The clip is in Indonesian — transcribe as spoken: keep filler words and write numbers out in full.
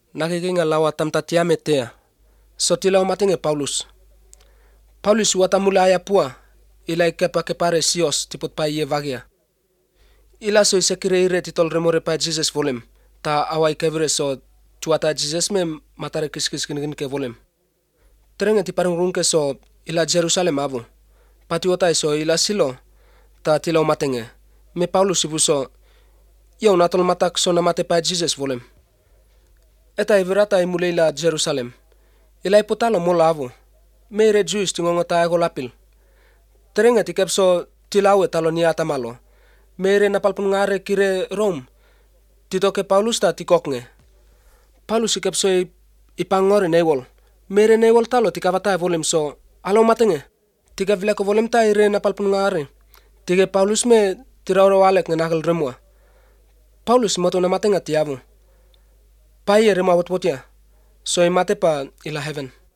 nakikinga lawa tamta tiametea. So tilau matinge Paulus. Paulus wata mula aya pua, ila ikepa kepare sios tiput pa iye vagia. Ila so isekire ire titol remore pa Jesus volem, ta awai kevire so tuata Jesus me matare kiskis kinigin ke volem. Terenge ti parang rungke so ila Jerusalem avu. Pati otai so ila silo, ta tilau matenge. Me Paulus ibu so, yau natol matak so namate pa Jesus volem. Eta ivirata imule ila Jerusalem. Ila iputalo mola avu. Meire Jews tingongota ago lapil. Terenge ti kepso tilawe talo niata malo. Meire napalpun ngare kire Rome. Titoke Paulus ta tikoknge. Paulus ikepso ipangore newol. Meire newol talo tikavata volem so alo matenge. Tiga vileko volem ta ire napalpun ngare. Tiga Paulus me tirauro walek ngenakal remua. Paulus moto na matenga tiavu. Paye rema wotwotia. So imate pa ila heaven.